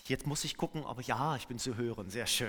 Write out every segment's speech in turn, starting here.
Jetzt muss ich gucken, aber ja, ich bin zu hören. Sehr schön.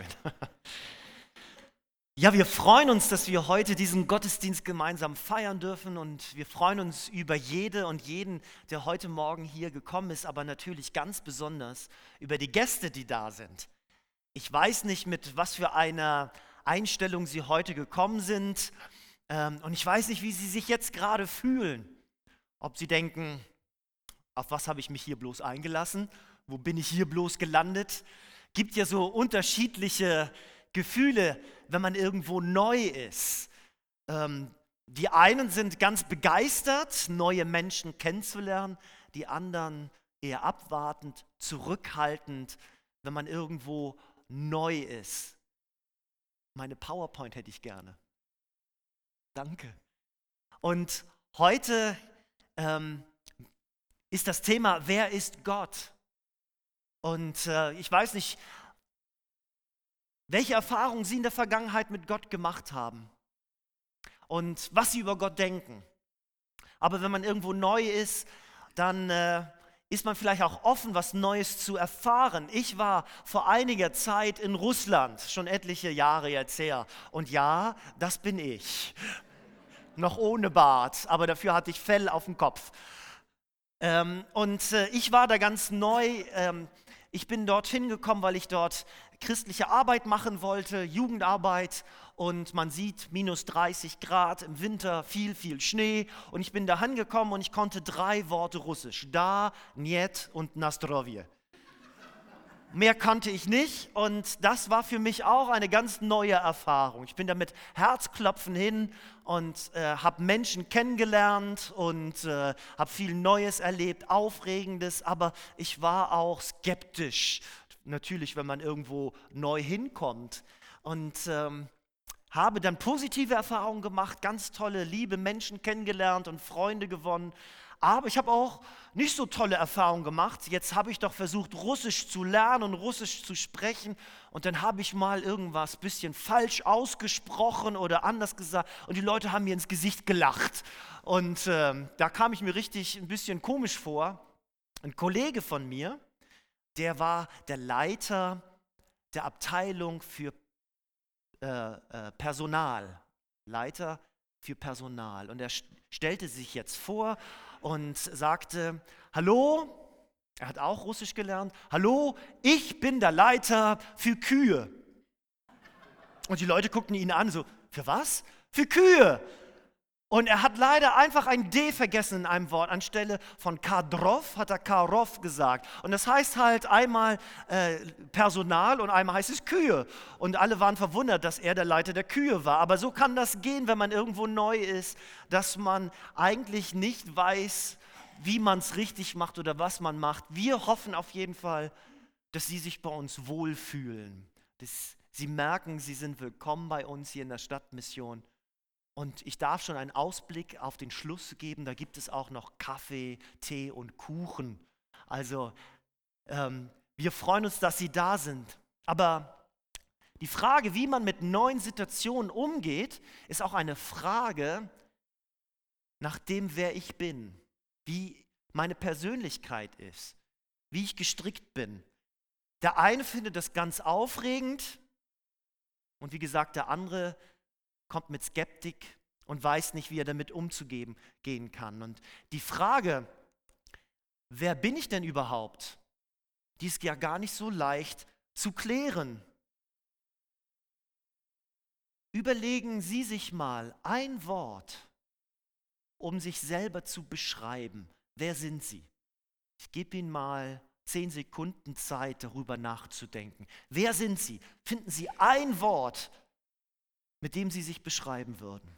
Ja, wir freuen uns, dass wir heute diesen Gottesdienst gemeinsam feiern dürfen und wir freuen uns über jede und jeden, der heute Morgen hier gekommen ist, aber natürlich ganz besonders über die Gäste, die da sind. Ich weiß nicht, mit was für einer Einstellung Sie heute gekommen sind und ich weiß nicht, wie Sie sich jetzt gerade fühlen. Ob Sie denken, auf was habe ich mich hier bloß eingelassen? Wo bin ich hier bloß gelandet? Gibt ja so unterschiedliche Gefühle, wenn man irgendwo neu ist. Die einen sind ganz begeistert, neue Menschen kennenzulernen, die anderen eher abwartend, zurückhaltend, wenn man irgendwo neu ist. Meine PowerPoint hätte ich gerne. Danke. Und heute ist das Thema, wer ist Gott? Und ich weiß nicht, welche Erfahrungen Sie in der Vergangenheit mit Gott gemacht haben und was Sie über Gott denken. Aber wenn man irgendwo neu ist, dann ist man vielleicht auch offen, was Neues zu erfahren. Ich war vor einiger Zeit in Russland, schon etliche Jahre jetzt her. Und ja, das bin ich. Noch ohne Bart, aber dafür hatte ich Fell auf dem Kopf. Ich war da ganz neu. Ich bin dorthin gekommen, weil ich dort christliche Arbeit machen wollte, Jugendarbeit. Und man sieht minus 30 Grad im Winter, viel, viel Schnee. Und ich bin da angekommen und ich konnte 3 Worte Russisch. Da, Niet und Nastrovje. Mehr kannte ich nicht und das war für mich auch eine ganz neue Erfahrung. Ich bin da mit Herzklopfen hin und habe Menschen kennengelernt und habe viel Neues erlebt, Aufregendes, aber ich war auch skeptisch. Natürlich, wenn man irgendwo neu hinkommt und habe dann positive Erfahrungen gemacht, ganz tolle, liebe Menschen kennengelernt und Freunde gewonnen. Aber ich habe auch nicht so tolle Erfahrungen gemacht. Jetzt habe ich doch versucht, Russisch zu lernen und Russisch zu sprechen. Und dann habe ich mal irgendwas ein bisschen falsch ausgesprochen oder anders gesagt. Und die Leute haben mir ins Gesicht gelacht. Und da kam ich mir richtig ein bisschen komisch vor. Ein Kollege von mir, der war der Leiter der Abteilung für Personal. Leiter für Personal. Und er stellte sich jetzt vor und sagte, hallo, er hat auch Russisch gelernt, hallo, ich bin der Leiter für Kühe. Und die Leute guckten ihn an, so, für was? Für Kühe. Und er hat leider einfach ein D vergessen in einem Wort. Anstelle von Kadrov hat er Karov gesagt. Und das heißt halt einmal Personal und einmal heißt es Kühe. Und alle waren verwundert, dass er der Leiter der Kühe war. Aber so kann das gehen, wenn man irgendwo neu ist, dass man eigentlich nicht weiß, wie man es richtig macht oder was man macht. Wir hoffen auf jeden Fall, dass Sie sich bei uns wohlfühlen. Dass Sie merken, Sie sind willkommen bei uns hier in der Stadtmission. Und ich darf schon einen Ausblick auf den Schluss geben, da gibt es auch noch Kaffee, Tee und Kuchen. Also wir freuen uns, dass Sie da sind. Aber die Frage, wie man mit neuen Situationen umgeht, ist auch eine Frage nach dem, wer ich bin, wie meine Persönlichkeit ist, wie ich gestrickt bin. Der eine findet das ganz aufregend und wie gesagt, der andere kommt mit Skeptik und weiß nicht, wie er damit umzugehen kann. Und die Frage, wer bin ich denn überhaupt, die ist ja gar nicht so leicht zu klären. Überlegen Sie sich mal ein Wort, um sich selber zu beschreiben. Wer sind Sie? Ich gebe Ihnen mal 10 Sekunden Zeit, darüber nachzudenken. Wer sind Sie? Finden Sie ein Wort, mit dem Sie sich beschreiben würden.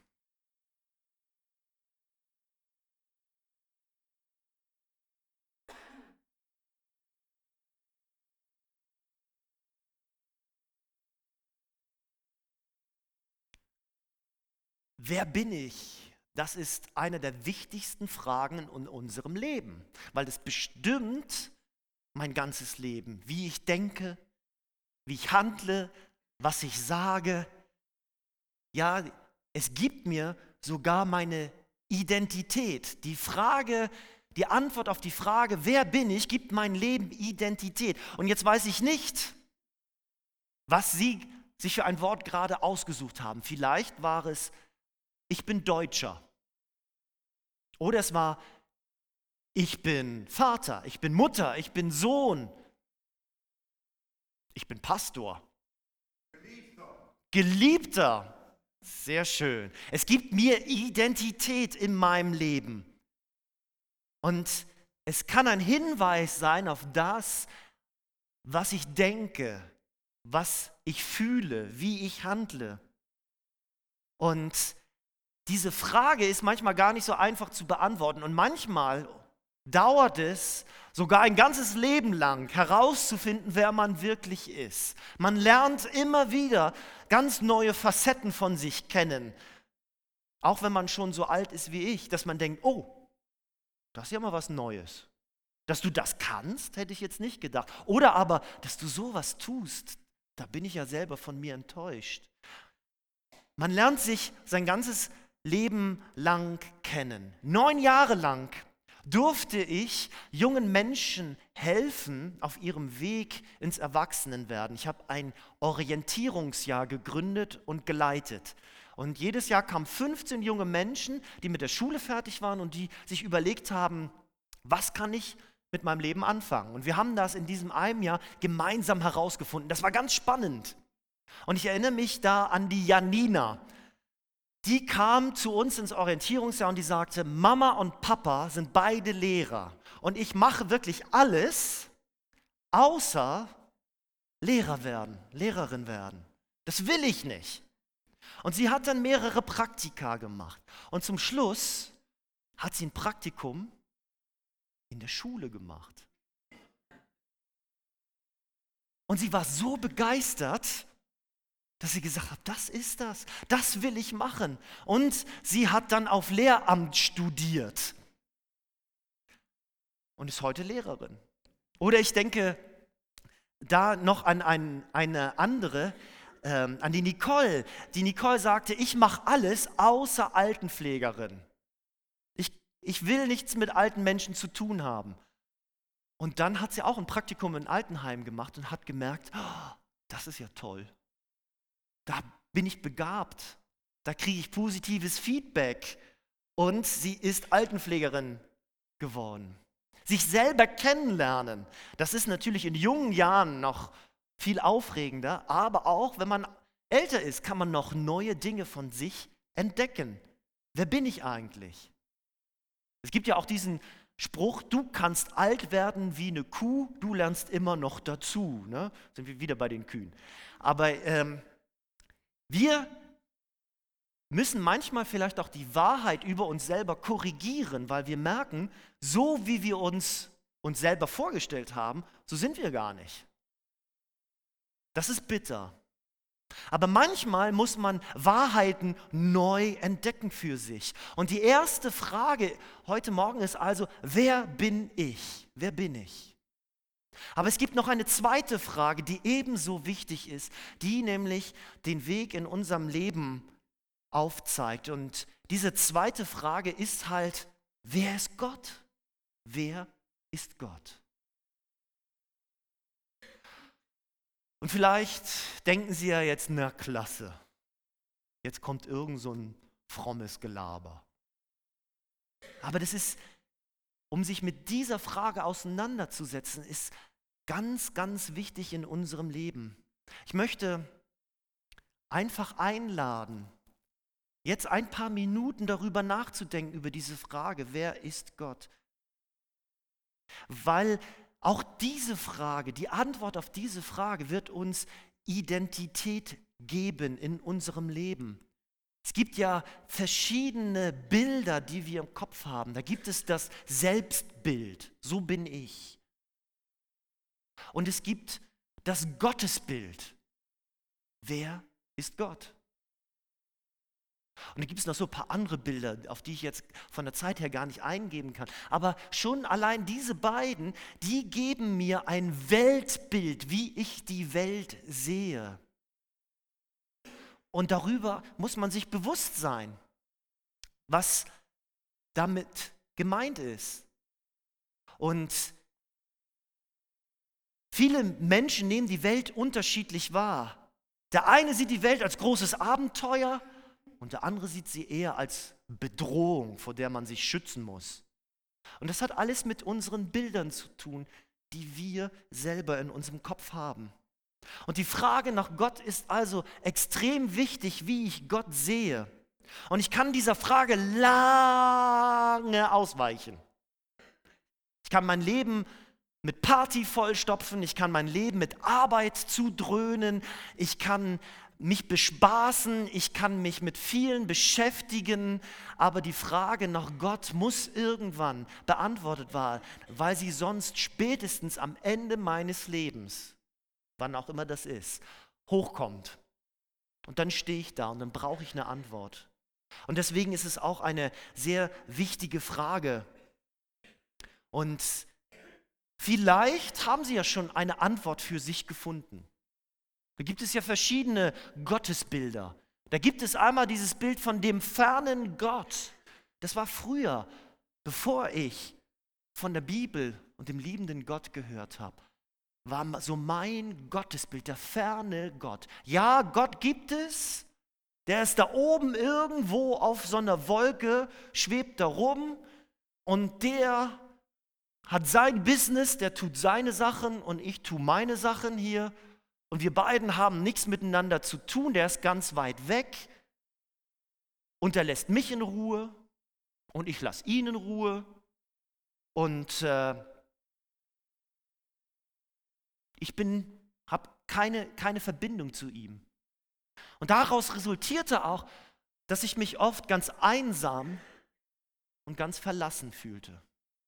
Wer bin ich? Das ist eine der wichtigsten Fragen in unserem Leben, weil es bestimmt mein ganzes Leben, wie ich denke, wie ich handle, was ich sage. Ja, es gibt mir sogar meine Identität. Die Frage, die Antwort auf die Frage, wer bin ich, gibt mein Leben Identität. Und jetzt weiß ich nicht, was Sie sich für ein Wort gerade ausgesucht haben. Vielleicht war es, ich bin Deutscher. Oder es war, ich bin Vater, ich bin Mutter, ich bin Sohn. Ich bin Pastor. Geliebter. Sehr schön. Es gibt mir Identität in meinem Leben. Und es kann ein Hinweis sein auf das, was ich denke, was ich fühle, wie ich handle. Und diese Frage ist manchmal gar nicht so einfach zu beantworten. Und manchmal dauert es sogar ein ganzes Leben lang herauszufinden, wer man wirklich ist. Man lernt immer wieder ganz neue Facetten von sich kennen. Auch wenn man schon so alt ist wie ich, dass man denkt, oh, das ist ja mal was Neues. Dass du das kannst, hätte ich jetzt nicht gedacht. Oder aber, dass du sowas tust, da bin ich ja selber von mir enttäuscht. Man lernt sich sein ganzes Leben lang kennen. 9 Jahre lang durfte ich jungen Menschen helfen auf ihrem Weg ins Erwachsenenwerden. Ich habe ein Orientierungsjahr gegründet und geleitet. Und jedes Jahr kamen 15 junge Menschen, die mit der Schule fertig waren und die sich überlegt haben, was kann ich mit meinem Leben anfangen? Und wir haben das in diesem einen Jahr gemeinsam herausgefunden. Das war ganz spannend. Und ich erinnere mich da an die Janina. Die kam zu uns ins Orientierungsjahr und die sagte, Mama und Papa sind beide Lehrer. Und ich mache wirklich alles, außer Lehrer werden, Lehrerin werden. Das will ich nicht. Und sie hat dann mehrere Praktika gemacht. Und zum Schluss hat sie ein Praktikum in der Schule gemacht. Und sie war so begeistert, dass sie gesagt hat, das will ich machen. Und sie hat dann auf Lehramt studiert und ist heute Lehrerin. Oder ich denke da noch an eine andere, an die Nicole. Die Nicole sagte, ich mache alles außer Altenpflegerin. Ich will nichts mit alten Menschen zu tun haben. Und dann hat sie auch ein Praktikum in Altenheim gemacht und hat gemerkt, oh, das ist ja toll. Da bin ich begabt. Da kriege ich positives Feedback. Und sie ist Altenpflegerin geworden. Sich selber kennenlernen, das ist natürlich in jungen Jahren noch viel aufregender, aber auch wenn man älter ist, kann man noch neue Dinge von sich entdecken. Wer bin ich eigentlich? Es gibt ja auch diesen Spruch, du kannst alt werden wie eine Kuh, du lernst immer noch dazu. Ne? Sind wir wieder bei den Kühen. Aber wir müssen manchmal vielleicht auch die Wahrheit über uns selber korrigieren, weil wir merken, so wie wir uns selber vorgestellt haben, so sind wir gar nicht. Das ist bitter. Aber manchmal muss man Wahrheiten neu entdecken für sich. Und die erste Frage heute Morgen ist also, wer bin ich? Wer bin ich? Aber es gibt noch eine zweite Frage, die ebenso wichtig ist, die nämlich den Weg in unserem Leben aufzeigt. Und diese zweite Frage ist halt, wer ist Gott? Wer ist Gott? Und vielleicht denken Sie ja jetzt, na klasse, jetzt kommt irgend so ein frommes Gelaber. Aber das ist, um sich mit dieser Frage auseinanderzusetzen, ist ganz, ganz wichtig in unserem Leben. Ich möchte einfach einladen, jetzt ein paar Minuten darüber nachzudenken, über diese Frage, wer ist Gott? Weil auch diese Frage, die Antwort auf diese Frage wird uns Identität geben in unserem Leben. Es gibt ja verschiedene Bilder, die wir im Kopf haben. Da gibt es das Selbstbild, so bin ich. Und es gibt das Gottesbild. Wer ist Gott? Und da gibt es noch so ein paar andere Bilder, auf die ich jetzt von der Zeit her gar nicht eingehen kann. Aber schon allein diese beiden, die geben mir ein Weltbild, wie ich die Welt sehe. Und darüber muss man sich bewusst sein, was damit gemeint ist. Und viele Menschen nehmen die Welt unterschiedlich wahr. Der eine sieht die Welt als großes Abenteuer und der andere sieht sie eher als Bedrohung, vor der man sich schützen muss. Und das hat alles mit unseren Bildern zu tun, die wir selber in unserem Kopf haben. Und die Frage nach Gott ist also extrem wichtig, wie ich Gott sehe. Und ich kann dieser Frage lange ausweichen. Ich kann mein Leben mit Party vollstopfen, ich kann mein Leben mit Arbeit zudröhnen, ich kann mich bespaßen, ich kann mich mit vielen beschäftigen, aber die Frage nach Gott muss irgendwann beantwortet werden, weil sie sonst spätestens am Ende meines Lebens, wann auch immer das ist, hochkommt. Und dann stehe ich da und dann brauche ich eine Antwort. Und deswegen ist es auch eine sehr wichtige Frage. Und vielleicht haben Sie ja schon eine Antwort für sich gefunden. Da gibt es ja verschiedene Gottesbilder. Da gibt es einmal dieses Bild von dem fernen Gott. Das war früher, bevor ich von der Bibel und dem liebenden Gott gehört habe, war so mein Gottesbild, der ferne Gott. Ja, Gott gibt es, der ist da oben irgendwo auf so einer Wolke, schwebt da rum und der hat sein Business, der tut seine Sachen und ich tue meine Sachen hier. Und wir beiden haben nichts miteinander zu tun, der ist ganz weit weg und er lässt mich in Ruhe und ich lasse ihn in Ruhe und ich habe keine Verbindung zu ihm. Und daraus resultierte auch, dass ich mich oft ganz einsam und ganz verlassen fühlte.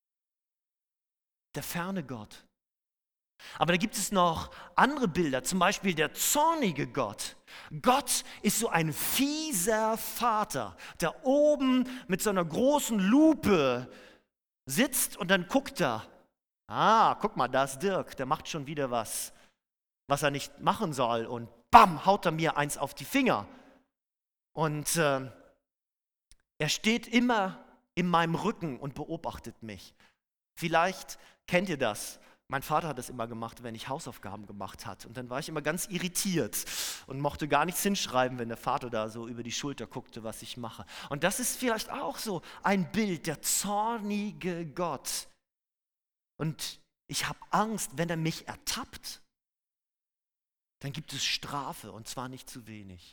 Der ferne Gott. Aber da gibt es noch andere Bilder, zum Beispiel der zornige Gott. Gott ist so ein fieser Vater, der oben mit so einer großen Lupe sitzt und dann guckt er. Guck mal, da ist Dirk, der macht schon wieder was er nicht machen soll. Und bam, haut er mir eins auf die Finger. Und er steht immer in meinem Rücken und beobachtet mich. Vielleicht kennt ihr das. Mein Vater hat das immer gemacht, wenn ich Hausaufgaben gemacht habe. Und dann war ich immer ganz irritiert und mochte gar nichts hinschreiben, wenn der Vater da so über die Schulter guckte, was ich mache. Und das ist vielleicht auch so ein Bild, der zornige Gott. Und ich habe Angst, wenn er mich ertappt, dann gibt es Strafe und zwar nicht zu wenig.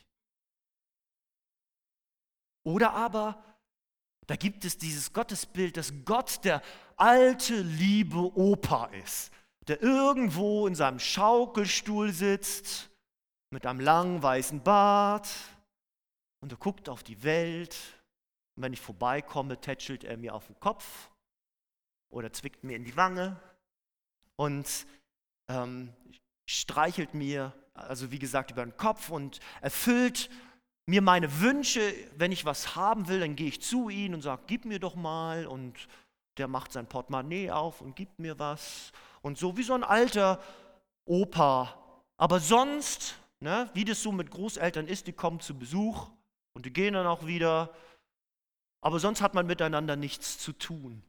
Oder aber, da gibt es dieses Gottesbild, dass Gott der alte, liebe Opa ist, der irgendwo in seinem Schaukelstuhl sitzt, mit einem langen, weißen Bart und er guckt auf die Welt. Und wenn ich vorbeikomme, tätschelt er mir auf den Kopf oder zwickt mir in die Wange und streichelt mir, also wie gesagt, über den Kopf und erfüllt mir meine Wünsche. Wenn ich was haben will, dann gehe ich zu ihm und sage, gib mir doch mal. Und der macht sein Portemonnaie auf und gibt mir was. Und so wie so ein alter Opa. Aber sonst, ne, wie das so mit Großeltern ist, die kommen zu Besuch und die gehen dann auch wieder. Aber sonst hat man miteinander nichts zu tun.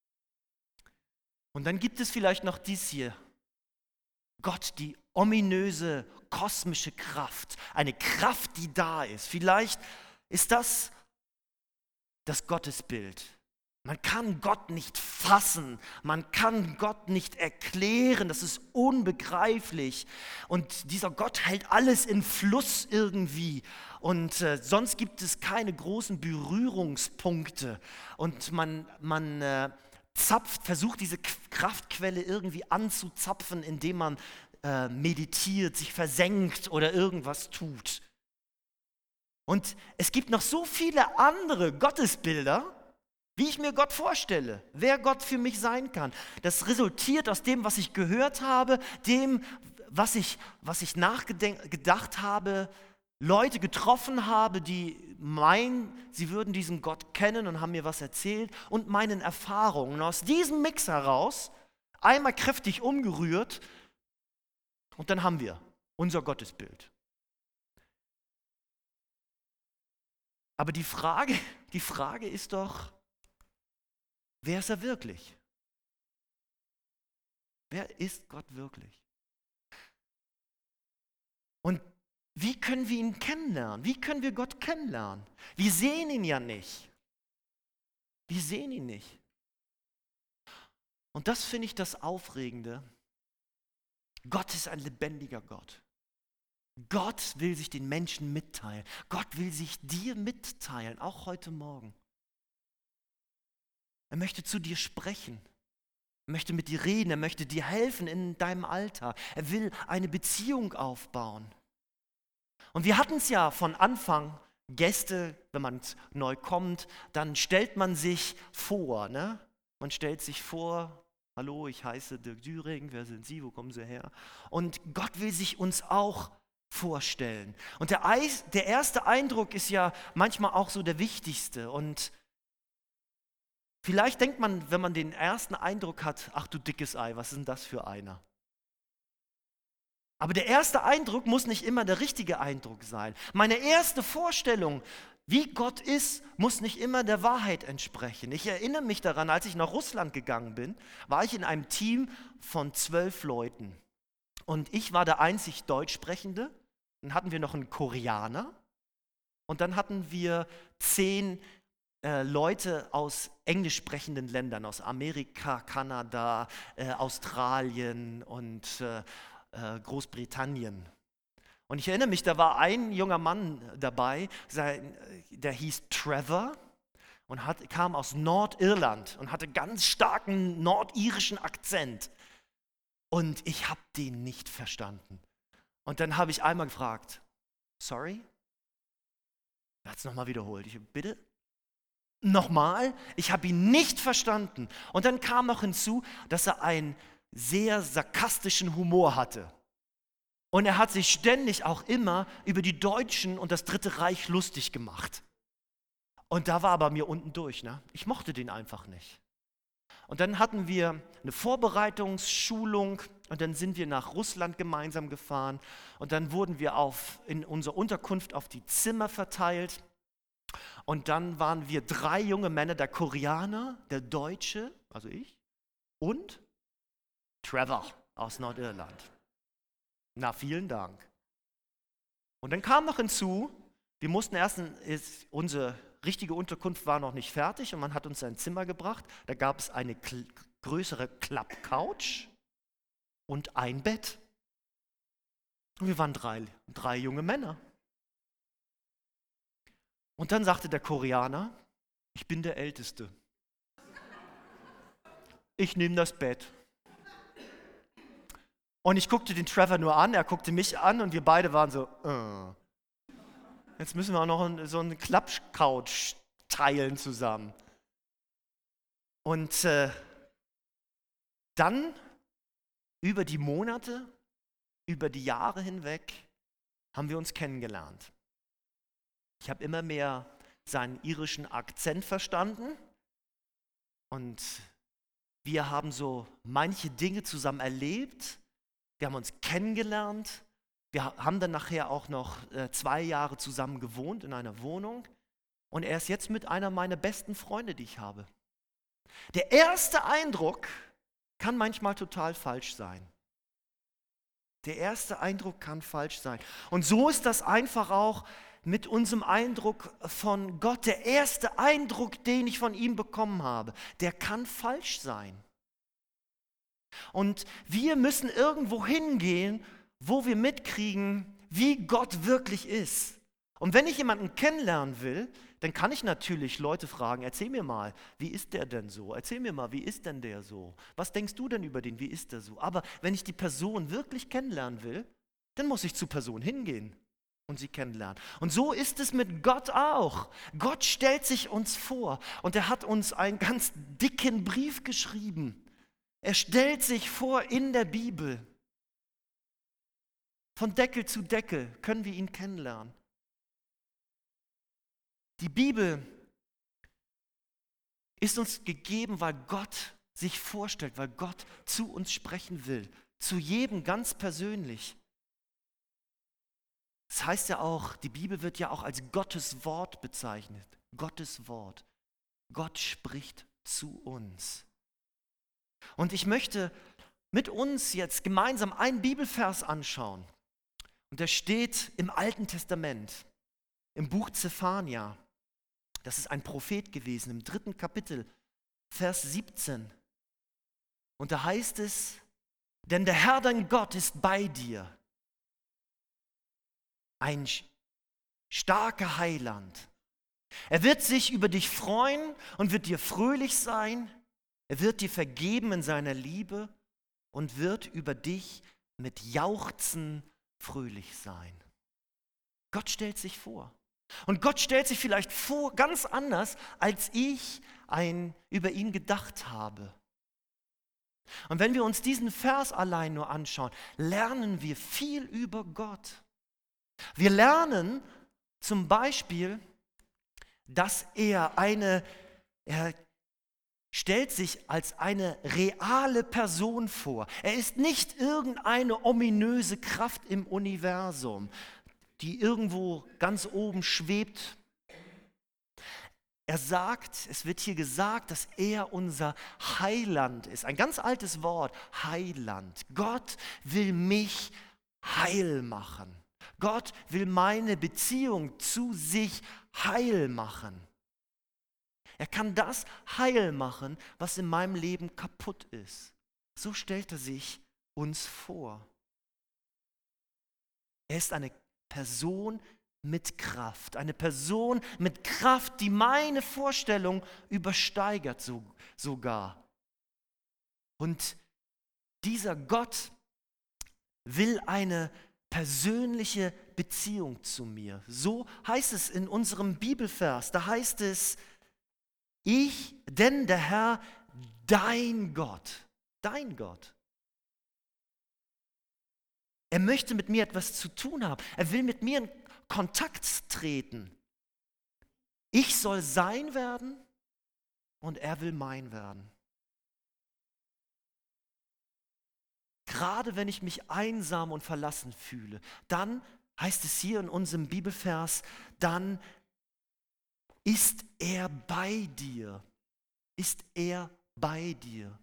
Und dann gibt es vielleicht noch dies hier. Gott, die ominöse, kosmische Kraft, eine Kraft, die da ist. Vielleicht ist das das Gottesbild. Man kann Gott nicht fassen, man kann Gott nicht erklären, das ist unbegreiflich. Und dieser Gott hält alles in Fluss irgendwie. Und sonst gibt es keine großen Berührungspunkte. Und man versucht diese Kraftquelle irgendwie anzuzapfen, indem man meditiert, sich versenkt oder irgendwas tut. Und es gibt noch so viele andere Gottesbilder, wie ich mir Gott vorstelle, wer Gott für mich sein kann. Das resultiert aus dem, was ich gehört habe, dem, was ich nachgedacht habe, Leute getroffen habe, die meinen, sie würden diesen Gott kennen und haben mir was erzählt und meinen Erfahrungen. Und aus diesem Mix heraus, einmal kräftig umgerührt, und dann haben wir unser Gottesbild. Aber die Frage ist doch, wer ist er wirklich? Wer ist Gott wirklich? Und wie können wir ihn kennenlernen? Wie können wir Gott kennenlernen? Wir sehen ihn ja nicht. Wir sehen ihn nicht. Und das finde ich das Aufregende. Gott ist ein lebendiger Gott. Gott will sich den Menschen mitteilen. Gott will sich dir mitteilen, auch heute Morgen. Er möchte zu dir sprechen. Er möchte mit dir reden. Er möchte dir helfen in deinem Alltag. Er will eine Beziehung aufbauen. Und wir hatten es ja von Anfang, Gäste, wenn man neu kommt, dann stellt man sich vor. Ne? Man stellt sich vor, hallo, ich heiße Dirk Düring, wer sind Sie, wo kommen Sie her? Und Gott will sich uns auch vorstellen. Und der erste Eindruck ist ja manchmal auch so der wichtigste. Und vielleicht denkt man, wenn man den ersten Eindruck hat, ach du dickes Ei, was ist denn das für einer? Aber der erste Eindruck muss nicht immer der richtige Eindruck sein. Meine erste Vorstellung, wie Gott ist, muss nicht immer der Wahrheit entsprechen. Ich erinnere mich daran, als ich nach Russland gegangen bin, war ich in einem Team von 12 Leuten. Und ich war der einzig Deutschsprechende. Dann hatten wir noch einen Koreaner. Und dann hatten wir 10 Leute aus englisch sprechenden Ländern, aus Amerika, Kanada, Australien und Großbritannien. Und ich erinnere mich, da war ein junger Mann dabei, der hieß Trevor und kam aus Nordirland und hatte ganz starken nordirischen Akzent. Und ich habe den nicht verstanden. Und dann habe ich einmal gefragt, sorry? Er hat es nochmal wiederholt. Ich bitte? Nochmal? Ich habe ihn nicht verstanden. Und dann kam noch hinzu, dass er einen sehr sarkastischen Humor hatte. Und er hat sich ständig auch immer über die Deutschen und das Dritte Reich lustig gemacht. Und da war er bei mir unten durch. Ne? Ich mochte den einfach nicht. Und dann hatten wir eine Vorbereitungsschulung und dann sind wir nach Russland gemeinsam gefahren. Und dann wurden wir in unserer Unterkunft auf die Zimmer verteilt. Und dann waren wir 3 junge Männer, der Koreaner, der Deutsche, also ich, und Trevor aus Nordirland. Na, vielen Dank. Und dann kam noch hinzu, wir mussten unsere richtige Unterkunft war noch nicht fertig und man hat uns ein Zimmer gebracht. Da gab es eine größere Klappcouch und ein Bett. Und wir waren drei junge Männer. Und dann sagte der Koreaner, ich bin der Älteste. Ich nehme das Bett. Und ich guckte den Trevor nur an, er guckte mich an und wir beide waren so, jetzt müssen wir auch noch so eine Klappcouch teilen zusammen. Und dann über die Monate, über die Jahre hinweg haben wir uns kennengelernt. Ich habe immer mehr seinen irischen Akzent verstanden und wir haben so manche Dinge zusammen erlebt. Wir haben uns kennengelernt. Wir haben dann nachher auch noch 2 Jahre zusammen gewohnt in einer Wohnung. Und er ist jetzt mit einer meiner besten Freunde, die ich habe. Der erste Eindruck kann manchmal total falsch sein. Der erste Eindruck kann falsch sein. Und so ist das einfach auch mit unserem Eindruck von Gott. Der erste Eindruck, den ich von ihm bekommen habe, der kann falsch sein. Und wir müssen irgendwo hingehen, wo wir mitkriegen, wie Gott wirklich ist. Und wenn ich jemanden kennenlernen will, dann kann ich natürlich Leute fragen, erzähl mir mal, wie ist der denn so? Erzähl mir mal, wie ist denn der so? Was denkst du denn über den, wie ist der so? Aber wenn ich die Person wirklich kennenlernen will, dann muss ich zur Person hingehen und sie kennenlernen. Und so ist es mit Gott auch. Gott stellt sich uns vor und er hat uns einen ganz dicken Brief geschrieben. Er stellt sich vor in der Bibel. Von Deckel zu Deckel können wir ihn kennenlernen. Die Bibel ist uns gegeben, weil Gott sich vorstellt, weil Gott zu uns sprechen will. Zu jedem ganz persönlich. Das heißt ja auch, die Bibel wird ja auch als Gottes Wort bezeichnet. Gottes Wort. Gott spricht zu uns. Und ich möchte mit uns jetzt gemeinsam einen Bibelvers anschauen. Und der steht im Alten Testament, im Buch Zephania. Das ist ein Prophet gewesen, im 3. Kapitel, Vers 17. Und da heißt es, denn der Herr dein Gott ist bei dir, ein starker Heiland. Er wird sich über dich freuen und wird dir fröhlich sein. Er wird dir vergeben in seiner Liebe und wird über dich mit Jauchzen fröhlich sein. Gott stellt sich vor. Und Gott stellt sich vielleicht vor ganz anders, als ich über ihn gedacht habe. Und wenn wir uns diesen Vers allein nur anschauen, lernen wir viel über Gott. Wir lernen zum Beispiel, dass er stellt sich als eine reale Person vor. Er ist nicht irgendeine ominöse Kraft im Universum, die irgendwo ganz oben schwebt. Es wird hier gesagt, dass er unser Heiland ist. Ein ganz altes Wort, Heiland. Gott will mich heil machen. Gott will meine Beziehung zu sich heil machen. Er kann das heil machen, was in meinem Leben kaputt ist. So stellt er sich uns vor. Er ist eine Person mit Kraft. Eine Person mit Kraft, die meine Vorstellung übersteigert sogar. Und dieser Gott will eine persönliche Beziehung zu mir. So heißt es in unserem Bibelvers. Da heißt es, denn der Herr, dein Gott. Er möchte mit mir etwas zu tun haben. Er will mit mir in Kontakt treten. Ich soll sein werden und er will mein werden. Gerade wenn ich mich einsam und verlassen fühle, dann heißt es hier in unserem Bibelvers, dann ist er bei dir. Ist er bei dir.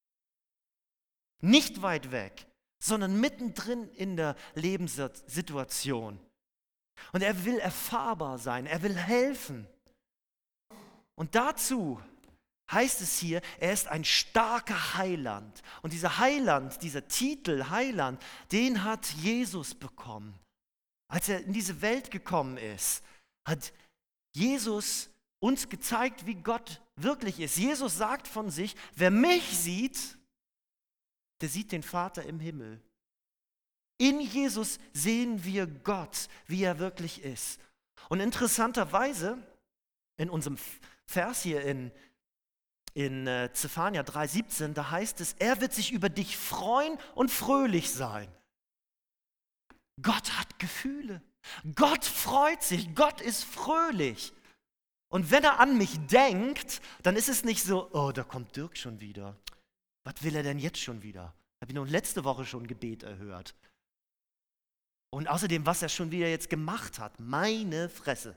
Nicht weit weg, sondern mittendrin in der Lebenssituation. Und er will erfahrbar sein, er will helfen. Und dazu heißt es hier, er ist ein starker Heiland. Und dieser Heiland, dieser Titel Heiland, den hat Jesus bekommen. Als er in diese Welt gekommen ist, hat Jesus uns gezeigt, wie Gott wirklich ist. Jesus sagt von sich, wer mich sieht, der sieht den Vater im Himmel. In Jesus sehen wir Gott, wie er wirklich ist. Und interessanterweise, in unserem Vers hier in Zephania 3,17, da heißt es, er wird sich über dich freuen und fröhlich sein. Gott hat Gefühle. Gott freut sich. Gott ist fröhlich. Und wenn er an mich denkt, dann ist es nicht so, oh, da kommt Dirk schon wieder. Was will er denn jetzt schon wieder? Habe ich noch letzte Woche schon Gebet erhört. Und außerdem, was er schon wieder jetzt gemacht hat, meine Fresse.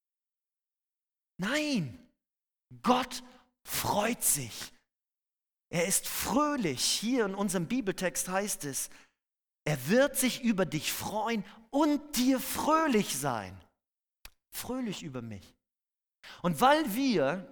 Nein, Gott freut sich. Er ist fröhlich. Hier in unserem Bibeltext heißt es, er wird sich über dich freuen und dir fröhlich sein. Fröhlich über mich. Und weil wir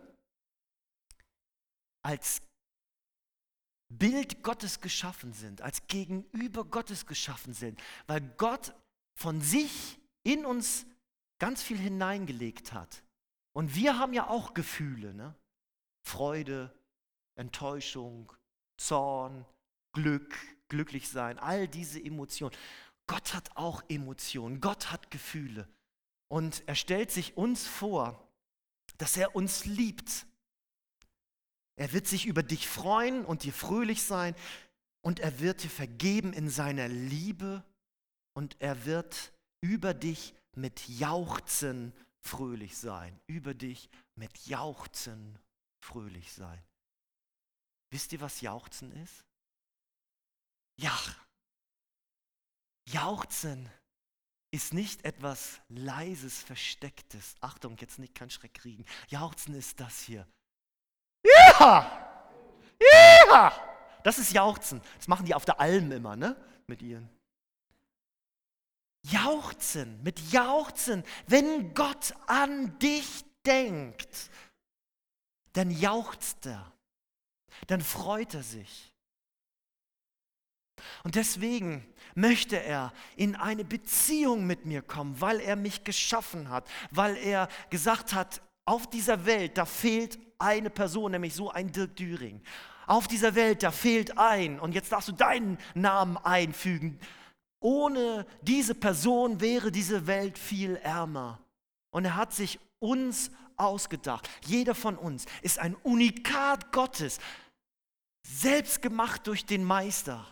als Bild Gottes geschaffen sind, als Gegenüber Gottes geschaffen sind, weil Gott von sich in uns ganz viel hineingelegt hat. Und wir haben ja auch Gefühle, ne? Freude, Enttäuschung, Zorn, Glück, glücklich sein, all diese Emotionen. Gott hat auch Emotionen, Gott hat Gefühle. Und er stellt sich uns vor, dass er uns liebt. Er wird sich über dich freuen und dir fröhlich sein und er wird dir vergeben in seiner Liebe und er wird über dich mit Jauchzen fröhlich sein. Über dich mit Jauchzen fröhlich sein. Wisst ihr, was Jauchzen ist? Ja, Jauchzen ist nicht etwas Leises, Verstecktes. Achtung, jetzt nicht keinen Schreck kriegen. Jauchzen ist das hier. Ja! Ja! Das ist Jauchzen. Das machen die auf der Alm immer, ne? Mit ihren. Jauchzen, mit Jauchzen. Wenn Gott an dich denkt, dann jauchzt er, dann freut er sich. Und deswegen möchte er in eine Beziehung mit mir kommen, weil er mich geschaffen hat, weil er gesagt hat, auf dieser Welt, da fehlt eine Person, nämlich so ein Dirk Düring. Auf dieser Welt, da fehlt ein, und jetzt darfst du deinen Namen einfügen. Ohne diese Person wäre diese Welt viel ärmer. Und er hat sich uns ausgedacht. Jeder von uns ist ein Unikat Gottes, selbst gemacht durch den Meister.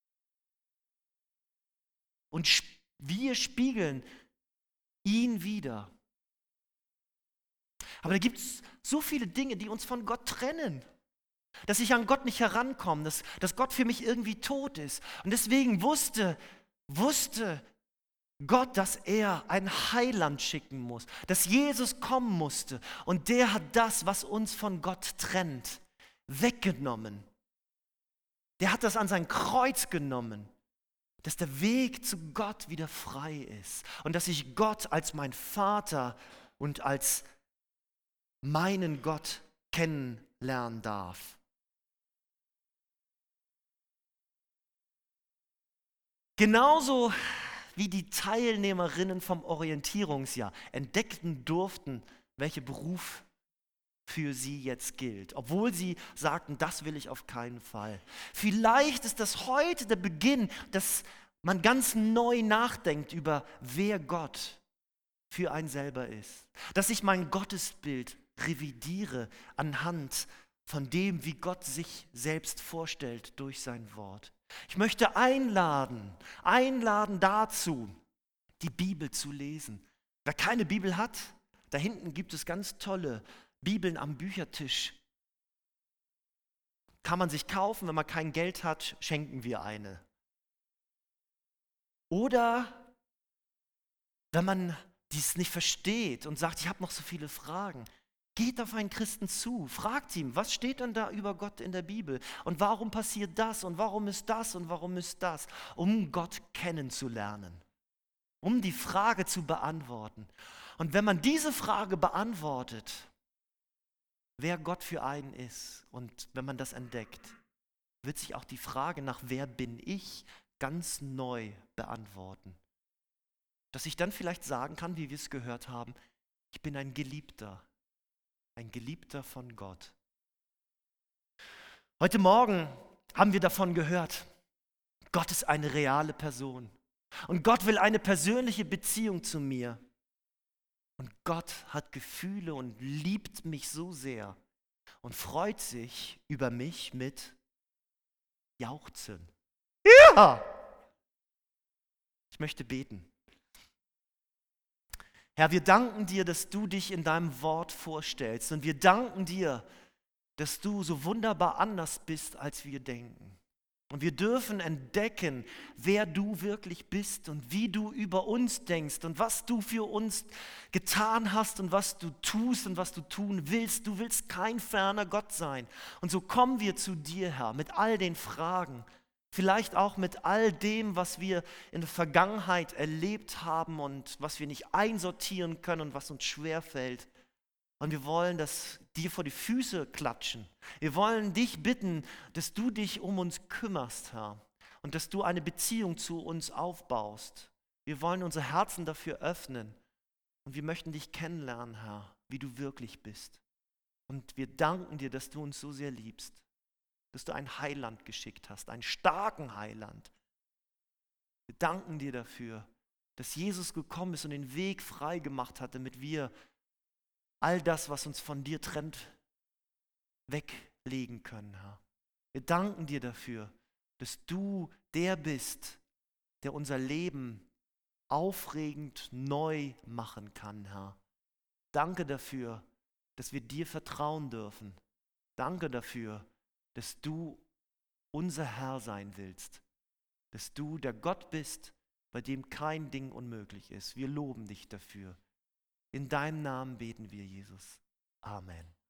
Und wir spiegeln ihn wider. Aber da gibt es so viele Dinge, die uns von Gott trennen. Dass ich an Gott nicht herankomme, dass Gott für mich irgendwie tot ist. Und deswegen wusste Gott, dass er ein Heiland schicken muss, dass Jesus kommen musste. Und der hat das, was uns von Gott trennt, weggenommen. Der hat das an sein Kreuz genommen, dass der Weg zu Gott wieder frei ist und dass ich Gott als mein Vater und als meinen Gott kennenlernen darf. Genauso wie die Teilnehmerinnen vom Orientierungsjahr entdeckten durften, welcher Beruf für sie jetzt gilt, obwohl sie sagten, das will ich auf keinen Fall. Vielleicht ist das heute der Beginn, dass man ganz neu nachdenkt über, wer Gott für einen selber ist. Dass ich mein Gottesbild revidiere anhand von dem, wie Gott sich selbst vorstellt durch sein Wort. Ich möchte einladen dazu, die Bibel zu lesen. Wer keine Bibel hat, da hinten gibt es ganz tolle Bibeln am Büchertisch. Kann man sich kaufen, wenn man kein Geld hat, schenken wir eine. Oder wenn man dies nicht versteht und sagt, ich habe noch so viele Fragen, geht auf einen Christen zu, fragt ihn, was steht denn da über Gott in der Bibel? Und warum passiert das? Und warum ist das? Und warum ist das? Um Gott kennenzulernen, um die Frage zu beantworten. Und wenn man diese Frage beantwortet, wer Gott für einen ist, und wenn man das entdeckt, wird sich auch die Frage nach wer bin ich ganz neu beantworten. Dass ich dann vielleicht sagen kann, wie wir es gehört haben, ich bin ein Geliebter von Gott. Heute Morgen haben wir davon gehört, Gott ist eine reale Person. Und Gott will eine persönliche Beziehung zu mir. Und Gott hat Gefühle und liebt mich so sehr und freut sich über mich mit Jauchzen. Ja! Ich möchte beten. Herr, wir danken dir, dass du dich in deinem Wort vorstellst. Und wir danken dir, dass du so wunderbar anders bist, als wir denken. Und wir dürfen entdecken, wer du wirklich bist und wie du über uns denkst und was du für uns getan hast und was du tust und was du tun willst. Du willst kein ferner Gott sein. Und so kommen wir zu dir, Herr, mit all den Fragen, vielleicht auch mit all dem, was wir in der Vergangenheit erlebt haben und was wir nicht einsortieren können und was uns schwerfällt. Und wir wollen das dir vor die Füße klatschen. Wir wollen dich bitten, dass du dich um uns kümmerst, Herr. Und dass du eine Beziehung zu uns aufbaust. Wir wollen unser Herzen dafür öffnen. Und wir möchten dich kennenlernen, Herr, wie du wirklich bist. Und wir danken dir, dass du uns so sehr liebst. Dass du einen Heiland geschickt hast, einen starken Heiland. Wir danken dir dafür, dass Jesus gekommen ist und den Weg frei gemacht hat, damit wir all das, was uns von dir trennt, weglegen können, Herr. Wir danken dir dafür, dass du der bist, der unser Leben aufregend neu machen kann, Herr. Danke dafür, dass wir dir vertrauen dürfen. Danke dafür, dass du unser Herr sein willst. Dass du der Gott bist, bei dem kein Ding unmöglich ist. Wir loben dich dafür. In deinem Namen beten wir, Jesus. Amen.